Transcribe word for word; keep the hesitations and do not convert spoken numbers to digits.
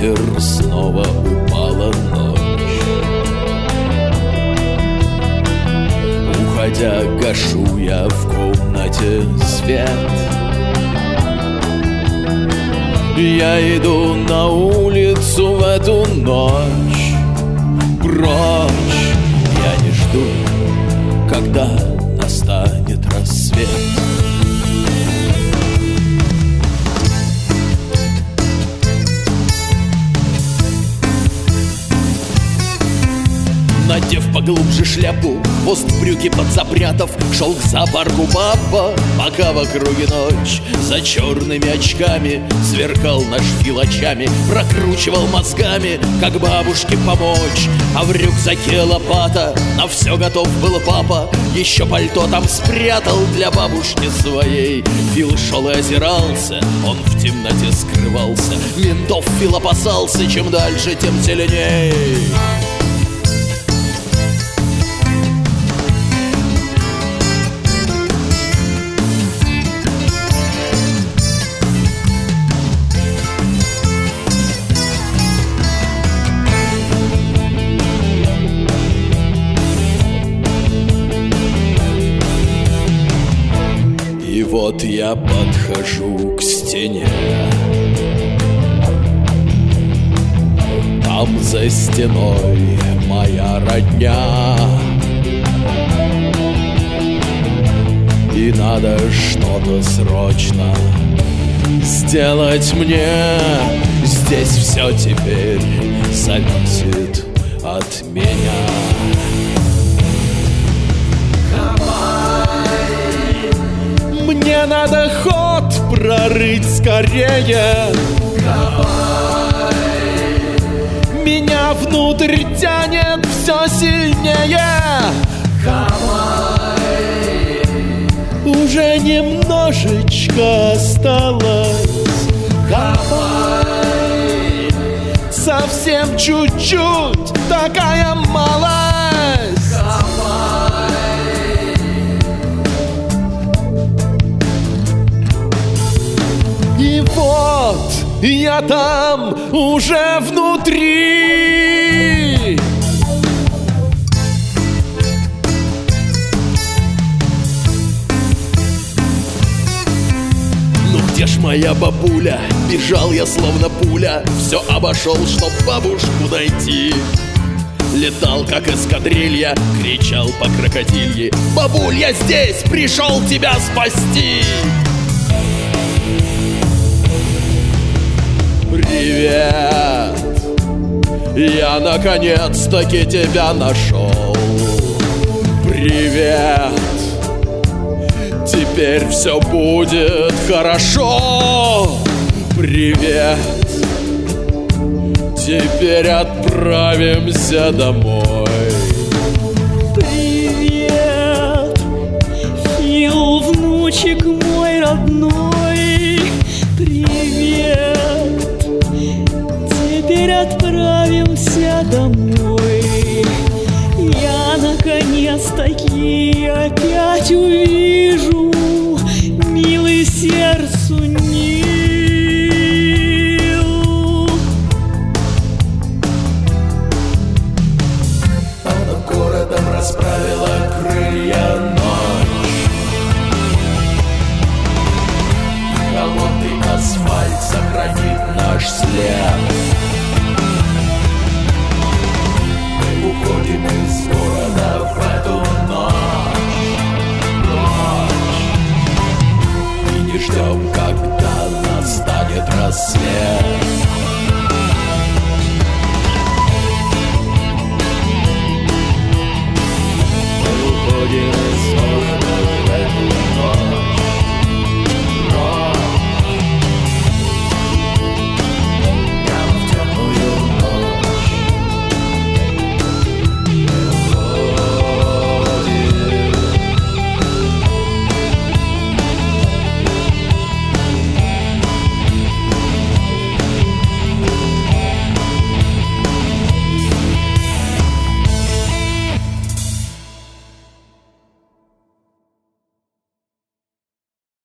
ветер, снова упала ночь. Уходя, гашу я в комнате свет. Я иду на улицу в эту ночь. Прочь, я не жду, когда настанет рассвет. Надев поглубже шляпу, хвост брюки подзапрятав, шел к зоопарку папа, пока в округе ночь. За черными очками сверкал наш Фил очами, прокручивал мозгами, как бабушке помочь. А в рюкзаке лопата, на все готов был папа, еще пальто там спрятал для бабушки своей. Фил шел и озирался, он в темноте скрывался. Ментов Фил опасался, чем дальше, тем зеленей. И вот я подхожу к стене. Там за стеной моя родня. И надо что-то срочно сделать мне. Здесь все теперь зависит от меня. Мне надо ход прорыть скорее. Давай. Меня внутрь тянет все сильнее. Давай. Уже немножечко осталось. Давай. Совсем чуть-чуть, такая малость. И вот я там уже внутри. Ну где ж моя бабуля? Бежал я словно пуля, все обошел, чтоб бабушку найти. Летал как эскадрилья, кричал по крокодилье: бабуль, я здесь, пришел тебя спасти. Привет, я наконец-таки тебя нашел. Привет, теперь все будет хорошо. Привет, теперь отправимся домой. Привет, Фил, внучек мой родной. Привет, теперь отправимся домой. Я наконец-таки опять увижу милый сердцу Нил. А над городом расправила крылья ночь. Холодный асфальт сохранит наш след. Мы уходим из города в эту ночь. Ночь. И не ждем, когда настанет рассвет.